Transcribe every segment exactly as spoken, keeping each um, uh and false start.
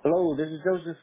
Hello, this is Joseph.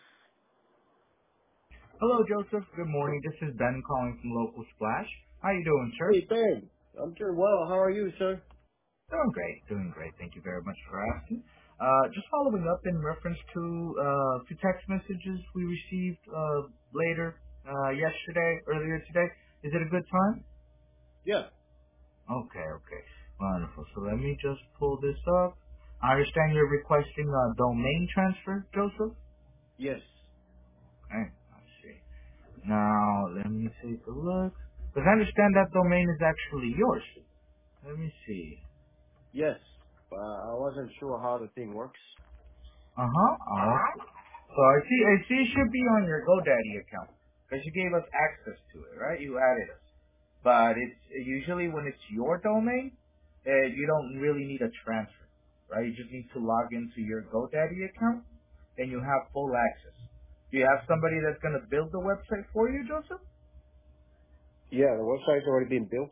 Hello, Joseph. Good morning. This is Ben calling from Local Splash. How you doing, sir? Hey, Ben. I'm doing well. How are you, sir? Doing great. Doing great. Thank you very much for asking. Uh, just following up in reference to uh, two text messages we received uh, later uh, yesterday, earlier today. Is it a good time? Yeah. Okay, okay. Wonderful. So let me just pull this up. I understand you're requesting a domain transfer, Joseph? Yes. Okay, I see. Now, let me take a look. Because I understand that domain is actually yours. Let me see. Yes. Uh, I wasn't sure how the thing works. Uh-huh. Uh, so I see, I see it should be on your GoDaddy account. Because you gave us access to it, right? You added us. But it's usually when it's your domain, uh, you don't really need a transfer, right? You just need to log into your GoDaddy account and you have full access. Do you have somebody that's going to build the website for you, Joseph? Yeah, the website's already been built.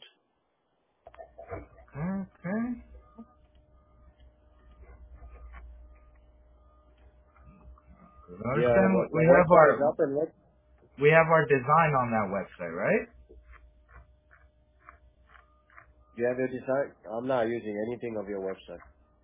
Okay. 'Cause I Yeah, understand the, the we have website is our up and running. we have our design on that website, right? You have your design? I'm not using anything of your website.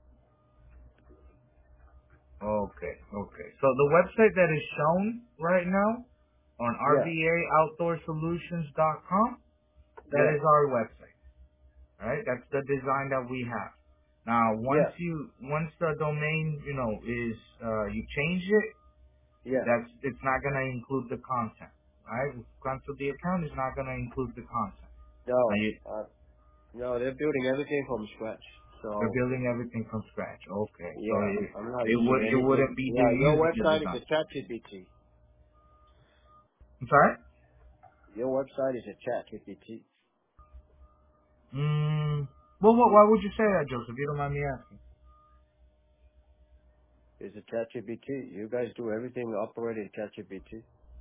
Okay, okay. So the website that is shown right now on r v Yeah. a outdoor solutions dot com, that Yeah. is our website, right? That's the design that we have. Now, once Yeah. you, once the domain, you know, is, uh, you change it, Yeah. that's, it's not going to include the content, right? Cancel the account is not going to include the content. Now, No. you, Uh, no, they're building everything from scratch. you're So, building everything from scratch. Okay. So yeah, it, I'm not it using would, it anything. wouldn't be Yeah, do your using the website is design. a chat G P T. I'm sorry? Your website is a chat G P T. Mm, well, what, why would you say that, Joseph? You don't mind me asking. It's a chat G P T. You guys do everything operate in chat G P T.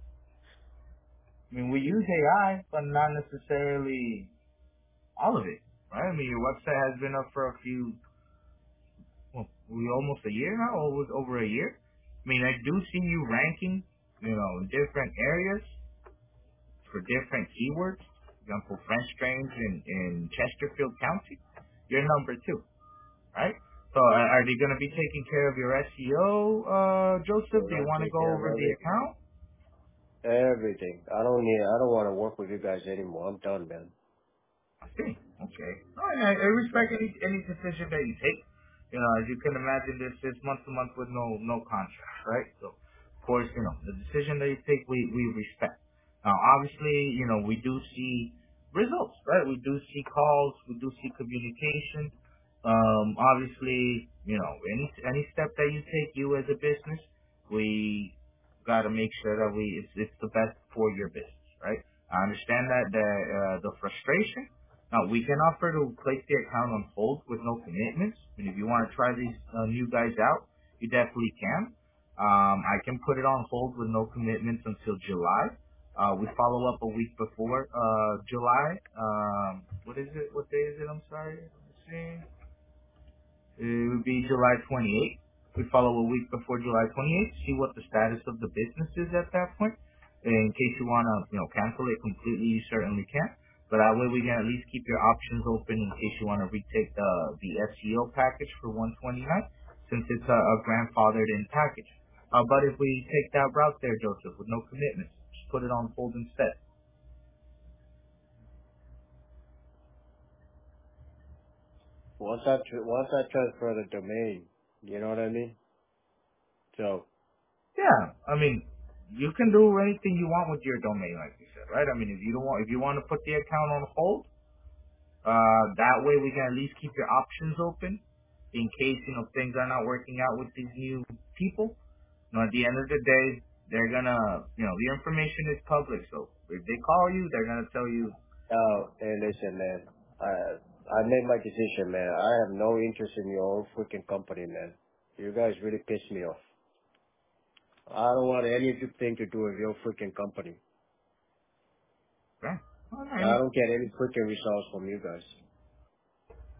I mean, we use A I, but not necessarily all of it, right? I mean, your website has been up for a few, well, we almost a year now, or was over a year. I mean, I do see you ranking, you know, in different areas for different keywords. For example, French drains in, in Chesterfield County. You're number two, right? So are are they going to be taking care of your S E O, uh, Joseph? They're Do you gonna want to take go care of over the every account? everything. I don't need. I don't want to work with you guys anymore. I'm done, man. I see. Okay. All right. I, I respect any any decision that you take. You know, as you can imagine, this is month to month with no no contract, right? So, of course, you know, the decision that you take, we we respect. Now, obviously, you know, we do see results, right? We do see calls, we do see communication. Um, obviously, you know, any any step that you take, you as a business, we got to make sure that we it's it's the best for your business, right? I understand that the uh, the frustration. Now, we can offer to place the account on hold with no commitments. And if you want to try these uh, new guys out, you definitely can. Um, I can put it on hold with no commitments until July. Uh, we follow up a week before uh, July. Um, what is it? What day is it? I'm sorry. Let me see. It would be July twenty-eighth. We follow a week before July twenty-eighth, see what the status of the business is at that point. In case you want to, you know, cancel it completely, you certainly can. But that way we can at least keep your options open in case you want to retake the the S E O package for one twenty-nine, since it's a, a grandfathered in package. Uh, but if we take that route there, Joseph, with no commitments, just put it on hold instead. Once I tr- once I transfer the domain, you know what I mean. So Yeah, I mean, you can do anything you want with your domain, like you said, right? I mean, if you don't want, if you want to put the account on hold, uh, that way we can at least keep your options open in case you know things are not working out with these new people. You know, at the end of the day, they're gonna, you know, the information is public, so if they call you, they're gonna tell you, oh, hey, listen, man. I I made my decision, man. I have no interest in your own freaking company, man. You guys really pissed me off. I don't want anything to do with your freaking company. okay, all right. I don't get any freaking results from you guys.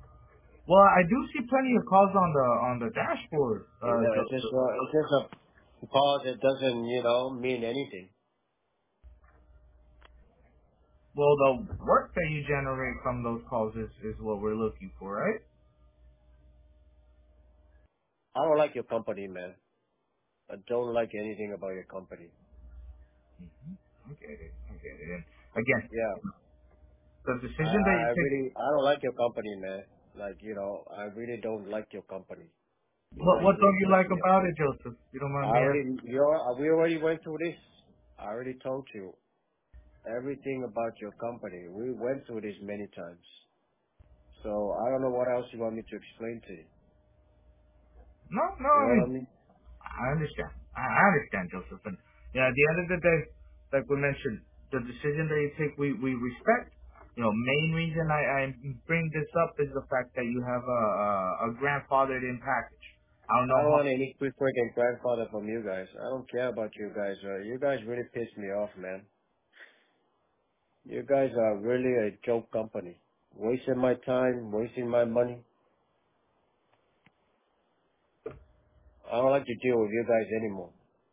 Well, I do see plenty of calls on the on the dashboard, uh, Yeah, it's just Joseph. uh, it's just a Because it doesn't, you know, mean anything. Well, the work that you generate from those calls is, is what we're looking for, right? I don't like your company, man. I don't like anything about your company. hmm I get it. I get it. And again, Yeah. the I, decision that I you I take. really, I don't like your company, man. Like, you know, I really don't like your company. You What guys what really don't you piss like me off. about it, Joseph? You don't I mind me asking? already, you're, we already went through this. I already told you everything about your company. We went through this many times. So I don't know what else you want me to explain to you. No, no. You I know mean, what I mean? I understand. I I understand, Joseph. And yeah, at the end of the day, like we mentioned, the decision that you take, we we respect. You know, main reason I, I bring this up is the fact that you have a a, a grandfathered in package. I don't I know don't how. want any quick freaking grandfather from you guys. I don't care about you guys. Uh, you guys really piss me off, man. You guys are really a joke company. Wasting my time, wasting my money. I don't like to deal with you guys anymore.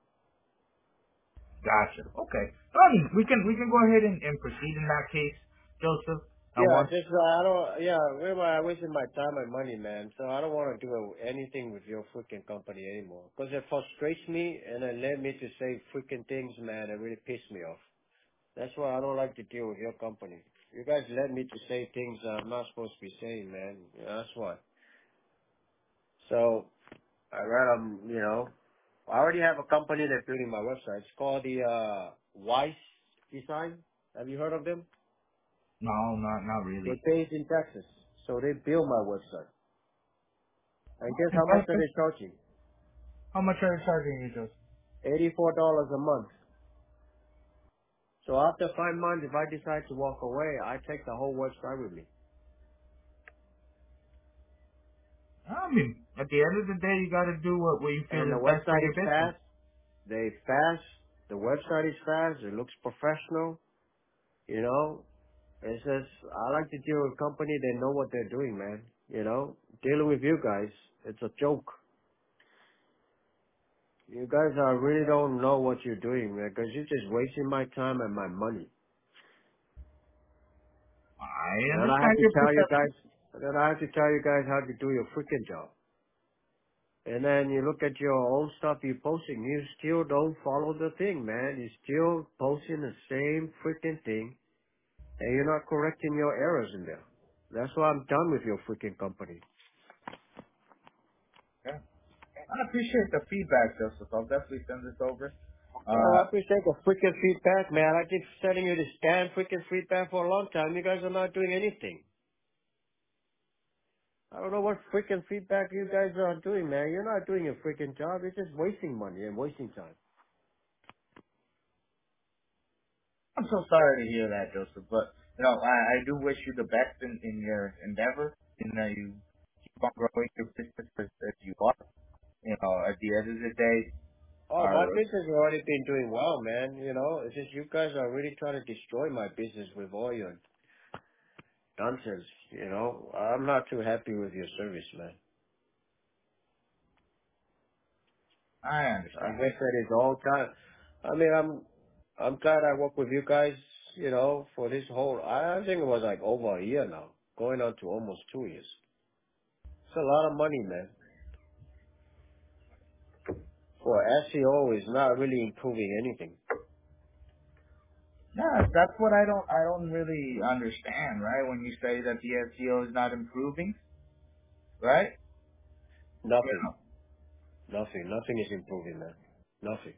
Gotcha. Okay. I mean, we can we can go ahead and, and proceed in that case, Joseph. And Yeah, once. just uh, I don't. Yeah, where am I wasting my time and money, man? So I don't want to do anything with your freaking company anymore because it frustrates me and it led me to say freaking things, man. It really pissed me off. That's why I don't like to deal with your company. You guys led me to say things I'm not supposed to be saying, man. Yeah, that's why. So I read, um, you know, I already have a company that's building my website. It's called the uh, Weiss Design. Have you heard of them? No, not not really. They're based in Texas, so they build my website. And guess Okay. how much are Perfect. they charging? How much are you charging you, Joseph? Eighty-four dollars a month. So after five months, if I decide to walk away, I take the whole website with me. I mean, at the end of the day, you got to do what, what you feel And the is best for website your is business. fast. They fast. The website is fast. It looks professional. You know, it's just I like to deal with a company that know what they're doing, man. You know, dealing with you guys, it's a joke. You guys are really don't know what you're doing, man, because you're just wasting my time and my money. I And I have understand to your tell you perception. guys, then I have to tell you guys how to do your freaking job. And then you look at your own stuff you're posting, you still don't follow the thing, man. You're still posting the same freaking thing, and you're not correcting your errors in there. That's why I'm done with your freaking company. Yeah. I appreciate the feedback, Joseph. I'll definitely send this over. Well, I Uh, appreciate the freaking feedback, man. I keep sending you this damn freaking feedback for a long time. You guys are not doing anything. I don't know what freaking feedback you guys are doing, man. You're not doing your freaking job. You're just wasting money and wasting time. I'm so sorry to hear that, Joseph. But you know, I, I do wish you the best in, in your endeavor. And uh, you keep on growing your business as, as you are. You know, at the end of the day, Oh, my our business has already been doing well, man. You know, it's just you guys are really trying to destroy my business with all your nonsense. You know, I'm not too happy with your service, man. I Like understand. I said, it's all time. I mean, I'm, I'm glad I work with you guys. You know, for this whole, I I think it was like over a year now, going on to almost two years. It's a lot of money, man. For S E O is not really improving anything. Yeah, that's what I don't I don't really understand, right? When you say that the S E O is not improving, right? You Nothing, know. nothing, nothing is improving, man. Nothing.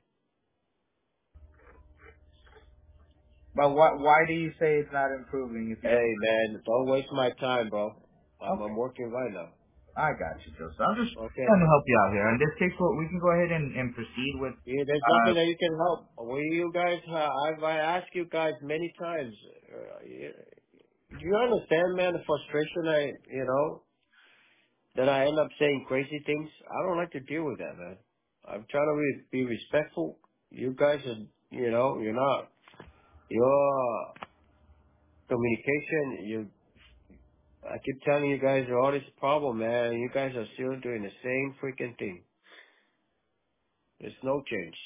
But why why do you say it's not improving if you don't? Hey, man, don't waste my time, bro. I'm, I'm Okay, working right now. I got you, Joseph. I'm just Okay. trying to help you out here. In this case, what we can go ahead and, and proceed with. Yeah, there's Uh, nothing that you can help. Well, you guys, uh, I've I asked you guys many times. Uh, you- do you understand, man, the frustration I, you know, that I end up saying crazy things? I don't like to deal with that, man. I'm trying to re- be respectful. You guys are, you know, you're not. Your communication, you, I keep telling you guys all this problem, man. You guys are still doing the same freaking thing. There's no change.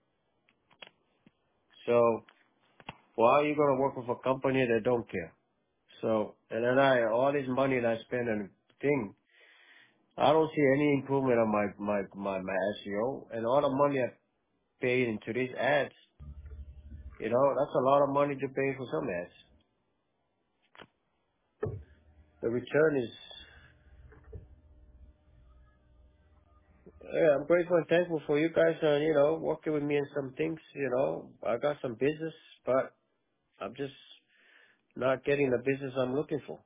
So why are you gonna work with a company that don't care? So and then I all this money that I spend on thing, I don't see any improvement on my my my my S E O and all the money I paid into these ads. You know, that's a lot of money to pay for some ads. The return is, yeah, I'm grateful and thankful for you guys, uh, you know, working with me in some things, you know. I got some business, but I'm just not getting the business I'm looking for.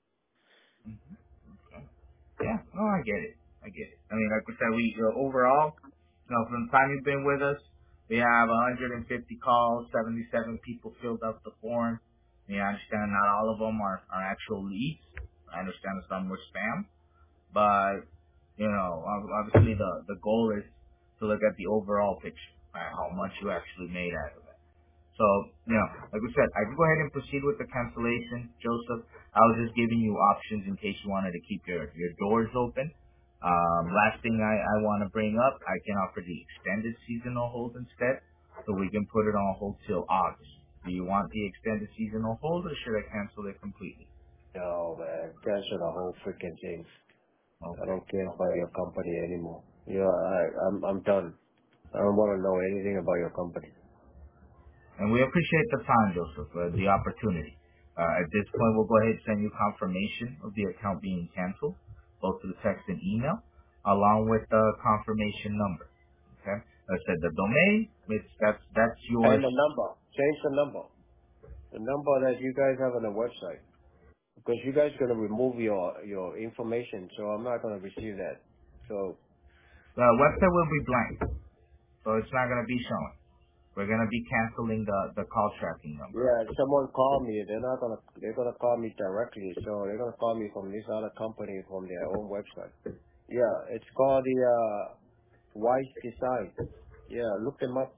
Yeah, no, I get it. I get it. I mean, like we said, we uh, overall, you know, from the time you've been with us, we have one hundred fifty calls, seventy-seven people filled out the form. Yeah, I understand not all of them are, are actual leads. I understand some were spam, but you know, ob- obviously the the goal is to look at the overall picture, right? How much you actually made out of it. So, you know, like we said, I can go ahead and proceed with the cancellation, Joseph. I was just giving you options in case you wanted to keep your, your doors open. Um, last thing I, I want to bring up, I can offer the extended seasonal hold instead, so we can put it on hold till August. Do you want the extended seasonal hold, or should I cancel it completely? No, man, cancel the whole freaking thing. I Okay. don't care about Okay. your company anymore. Yeah, I, I'm, I'm done. I don't want to know anything about your company. And we appreciate the time, Joseph, uh, the opportunity. Uh, at this point, we'll go ahead and send you confirmation of the account being canceled, both through text and email, along with the confirmation number. Okay? Like I said, the domain, it's, that's, that's yours. And the number, change the number. The number that you guys have on the website. Because you guys are going to remove your, your information, so I'm not going to receive that. So, The website will be blank, so it's not going to be showing. We're going to be canceling the, the call tracking number. yeah, if someone call me, they're not going to, they're going to call me directly, so they're going to call me from this other company from their own website. Yeah, it's called the, uh, Wise Design. Yeah, look them up.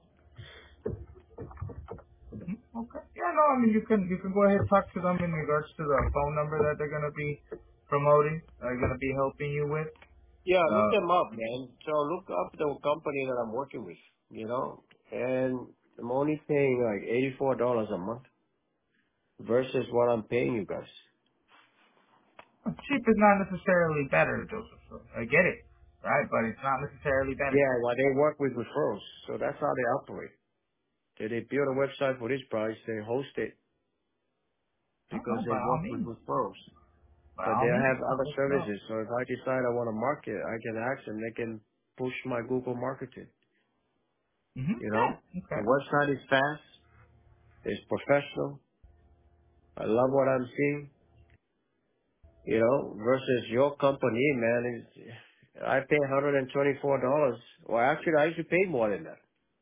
Mhm. Okay. Yeah, no, I mean, you can, you can go ahead and talk to them in regards to the phone number that they're going to be promoting, they're going to be helping you with. Yeah, look Uh, them up, man. So look up the company that I'm working with, you know, and I'm only paying like eighty-four dollars a month versus what I'm paying you guys. Cheap is not necessarily better, Joseph. So I get it, right? But it's not necessarily better. Yeah, well, they work with referrals, so that's how they operate. They, they build a website for this price, they host it No, because no, they by all work with means, referrals. by But all they means. have No, other let's go. services, so if I decide I want to market, I can ask them, they can push my Google marketing, Mhm. you Yeah. know? The Okay. website is fast, it's professional, I love what I'm seeing, you know, versus your company, man, is, I pay one hundred twenty-four dollars. Well, actually, I used to pay more than that.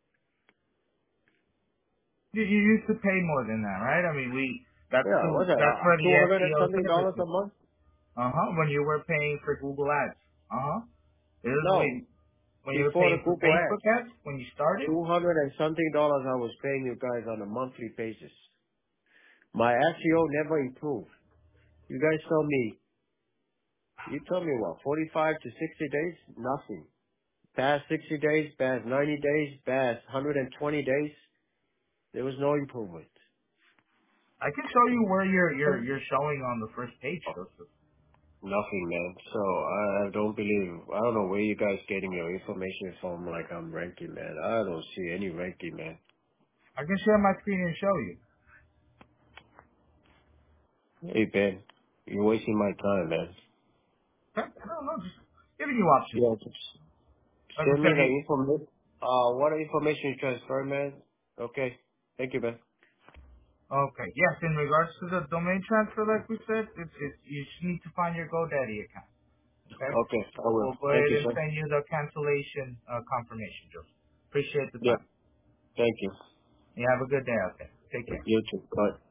You, you used to pay more than that, right? I mean, we that's Yeah, who what's that, that's uh, where the two hundred and S E O something dollars a services. month? Uh huh. When you were paying for Google Ads. Uh huh. This is No, when when you were before the paying for Google Facebook ads. ads when you started. Two hundred and something dollars I was paying you guys on a monthly basis. My S E O never improved. You guys told me, you told me what, forty-five to sixty days? Nothing. Past sixty days, past ninety days, past one hundred twenty days, there was no improvement. I can show you where you're you're you're showing on the first page, Joseph. Nothing, man. So I, I don't believe, I don't know where you guys getting your information from, like I'm ranking, man. I don't see any ranking, man. I can share my screen and show you. Hey, Ben, you're wasting my time, man. Okay? No, no, just giving you options. Yeah, just Like I send me said, the you, information. Uh, what information you transfer, man? Okay. Thank you, man. okay, yes, in regards to the domain transfer, like we said, it's, it's, you just need to find your GoDaddy account, okay? Okay, I We'll, will. we'll go Thank ahead you, and sir. send you the cancellation uh, confirmation, Joseph. Appreciate the Yeah, time. thank you. You have a good day out there. Take care. You too. Bye.